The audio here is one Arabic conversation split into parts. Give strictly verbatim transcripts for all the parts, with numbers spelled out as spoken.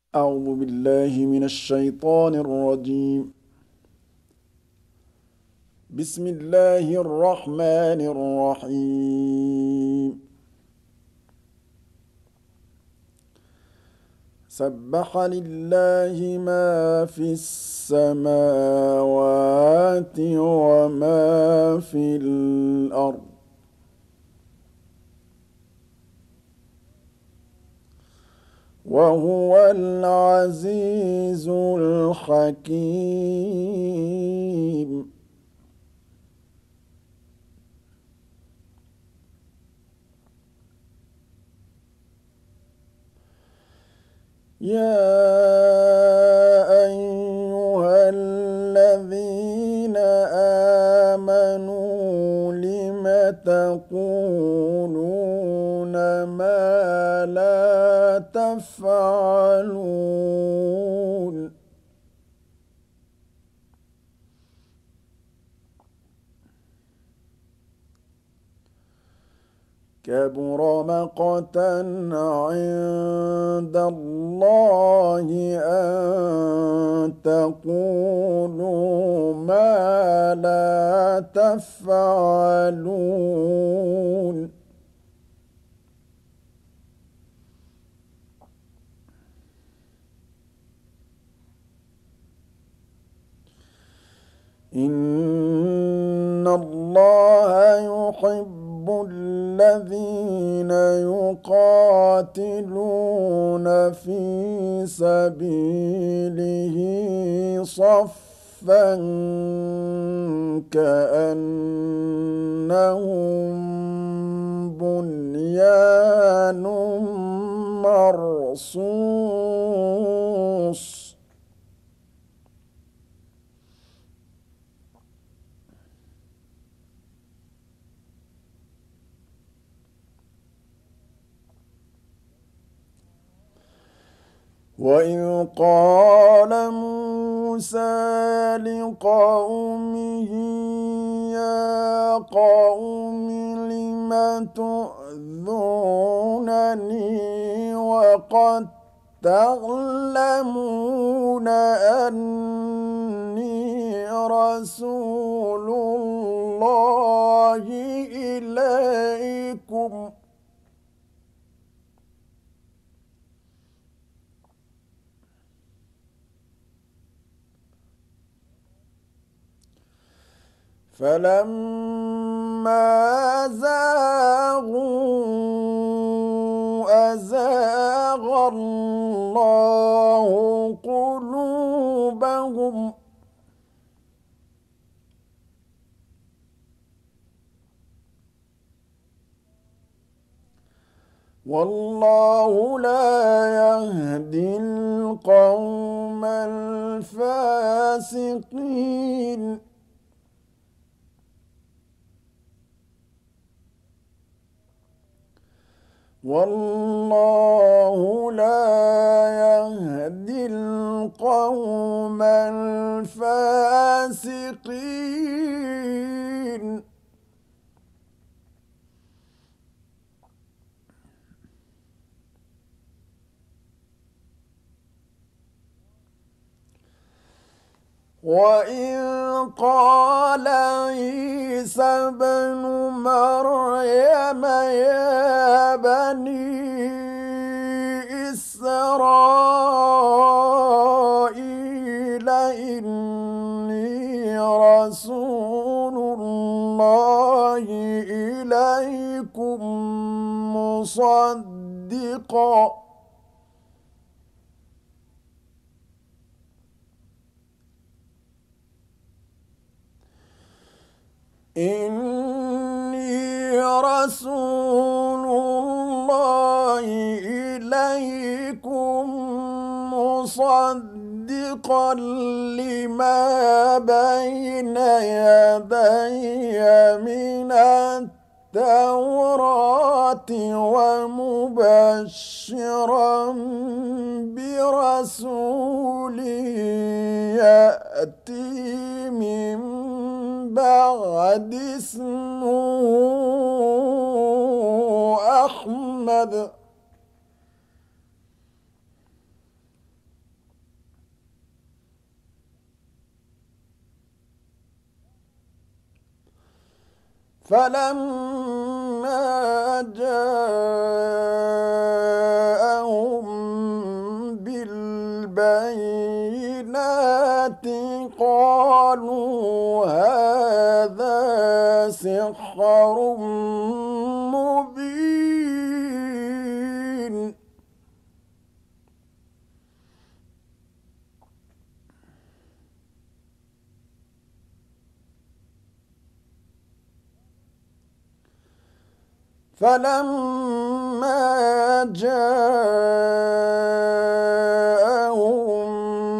أعوذ بالله من الشيطان الرجيم. بسم الله الرحمن الرحيم. سبح لله ما في السماوات وما في الأرض وهو العزيز الحكيم. يا أيها الذين آمنوا لم تقولون ما لا تفعلون. كبر مقتا عند الله أن تقولوا ما لا تفعلون. إن الله يحب الذين يقاتلون في سبيله صفا كأنهم بنيان مرصوص. وإذ قال موسى لقومه يا قوم لم تؤذونني وقد تعلمون أني رسول الله إليكم. فلما زاغوا أزاغ الله قلوبهم. والله لا يهدي القوم الفاسقين. والله لا يهدي القوم الفاسقين. وإذ قال عيسى ابن مريم يا بني إسرائيل إني رسول الله إليكم مصدقا إني رسول الله إليكم مصدقا لما بين يدي من التوراة ومبشرا برسول يأتي من بعد اسمه أحمد فلما جاءهم بالبينات قالوا هذا سحر مبين. فلما جاءهم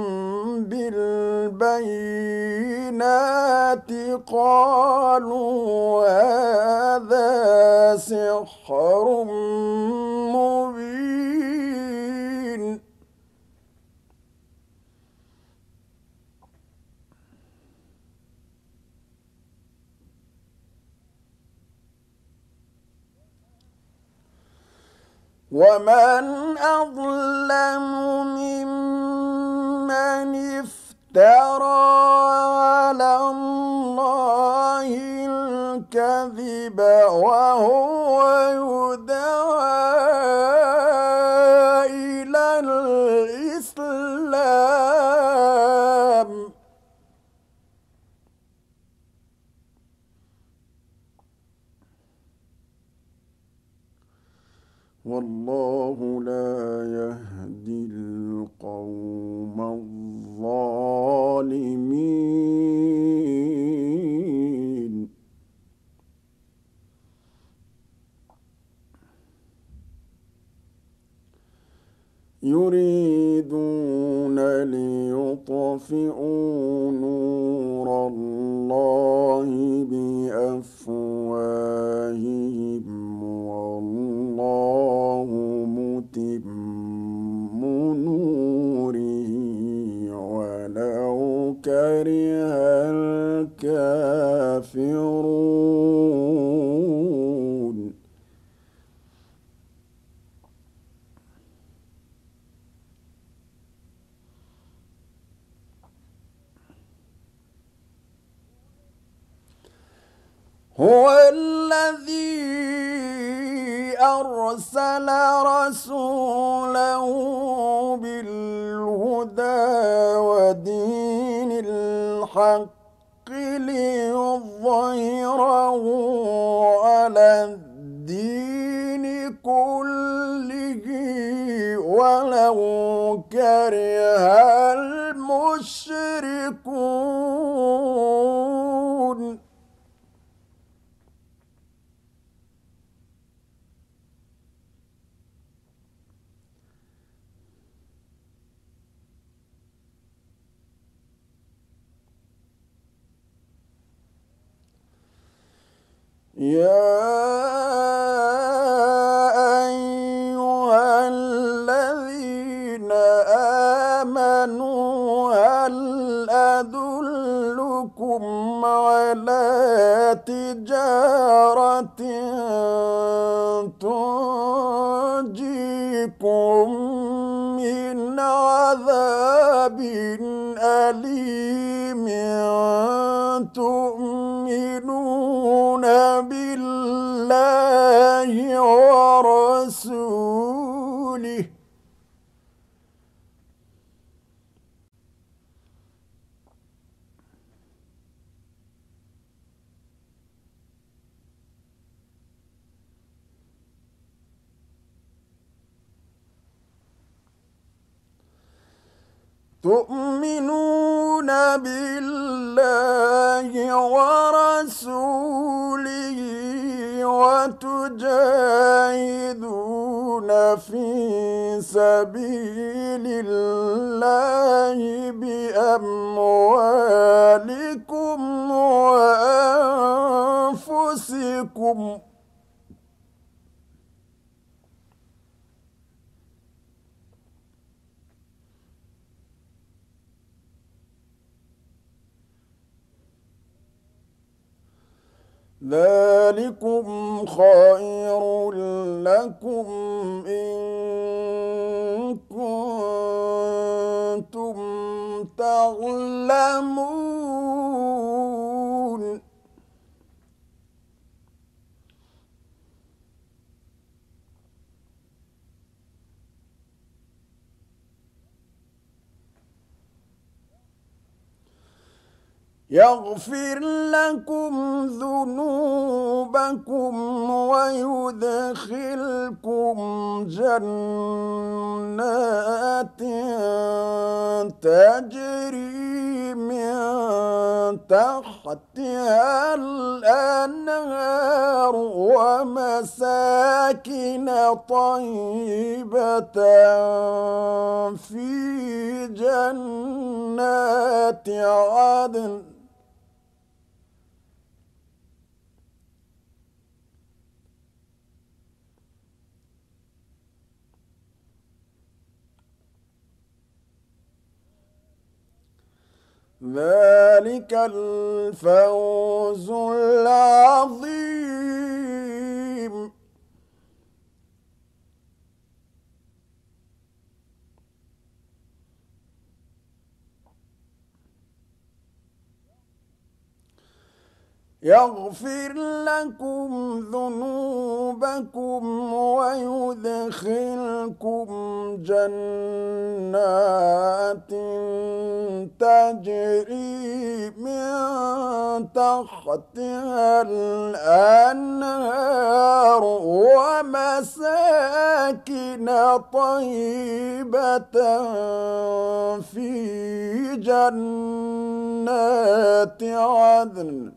بالبينات قالوا هذا سحر مبين. ومن أظلم ممن افترى على الله الكذب وهو يدعى إلى الإسلام. والله لا يهدي القوم الظالمين. يريدون ليطفئوا نور الله بأفواههم والله متم نوره ولو كره الكافرون. هو الذي أرسل رسوله بالهدى ودين الحق ليظهره على الدين كله ولو كره المشركون. يا أيها الذين آمنوا هل أدلكم على تجارة تنجيكم من عذاب أليم تؤمنون بالله ورسوله تؤمنون بالله ورسوله وتجاهدون في سبيل الله بأموالكم وأنفسكم ذلكم خير لكم إن كنتم تعلمون. يغفر لكم ذنوبكم ويدخلكم جنات تجري من تحتها الأنهار ومساكن طيبة في جنات عدن ذلك الفوز العظيم. يغفر لكم ذنوبكم ويدخلكم جنات تجري من تحتها الأنهار ومساكن طيبة في جنات عدن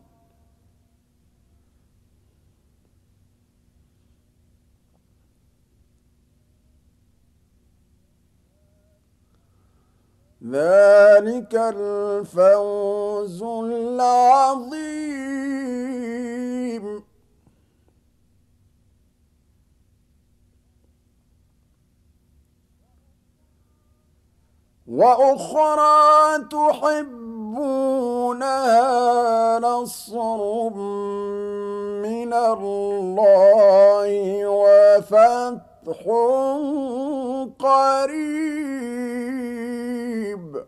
ذلك الفوز العظيم. وأخرى تحبونها نصر من الله وفتح قريب.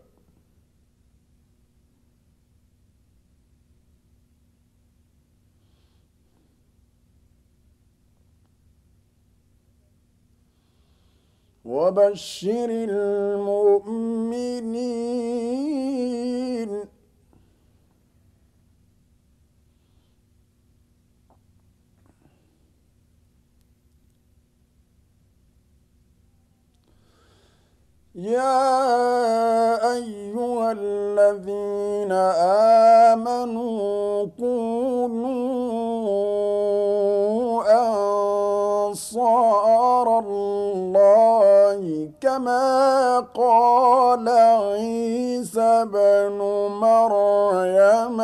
وبشر المؤمنين. يا أيها الذين آمنوا كونوا أنصار الله كما قال عيسى بن مريم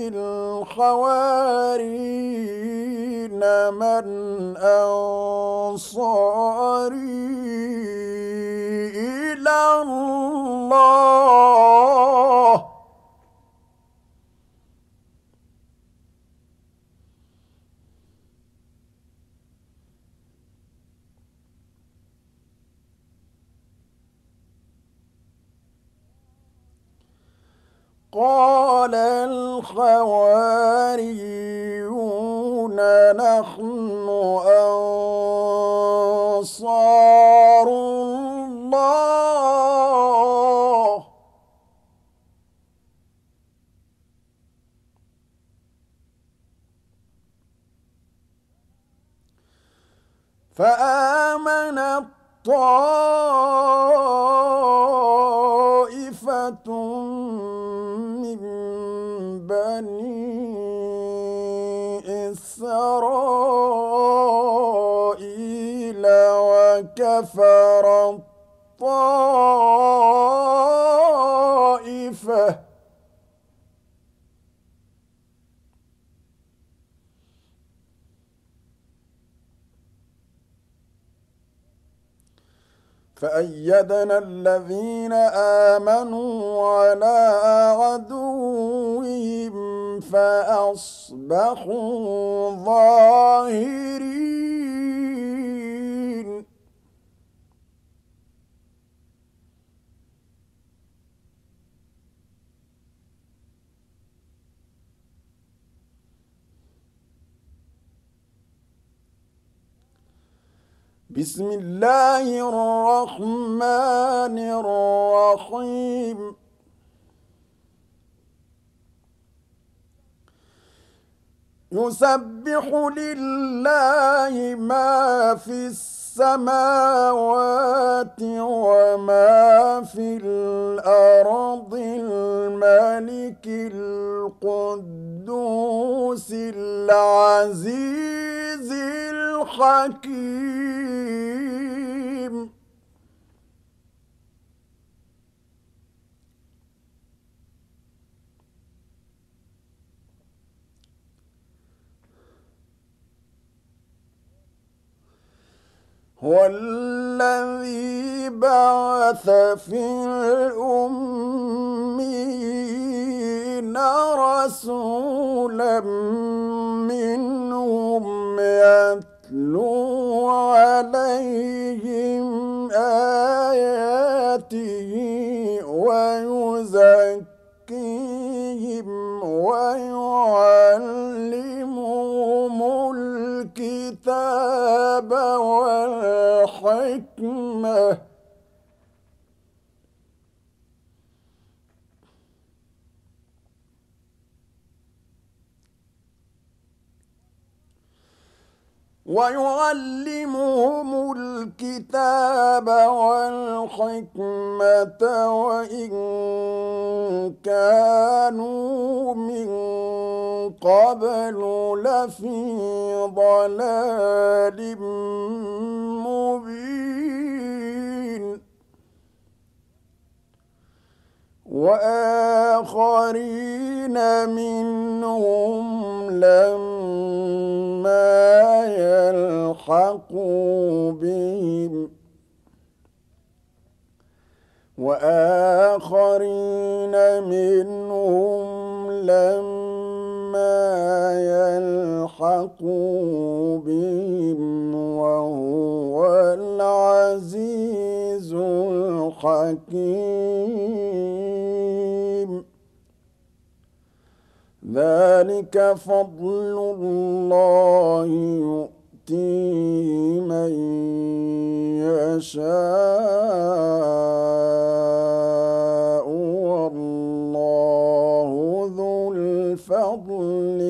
للحواريين من أنصاري إلى الله قال الحواريون نحن أنصار الله فآمنت طائفة من بني إسرائيل وكفرت طائفة فأيدنا الذين آمنوا على عدوهم فأصبحوا ظاهرين. بسم الله الرحمن الرحيم. يسبح لله ما في السماوات وما في الأرض الملك القدوس العزيز الحكيم. هو الذي بعث في الأمين رسولا منهم يتلو عليهم آياته ويزكيهم ويعلمهم الكتاب والحكمة ويعلمهم الكتاب والحكمة وإن كانوا من قبل لفي ضلال مبين. وآخرين منهم لما يلحقوا بهم وآخرين منهم لما يلحقوا بهم وهو العزيز الحكيم. ذلك فضل الله يؤتيه من يشاء والله ذو الفضل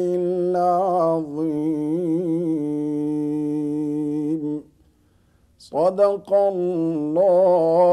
العظيم. صدق الله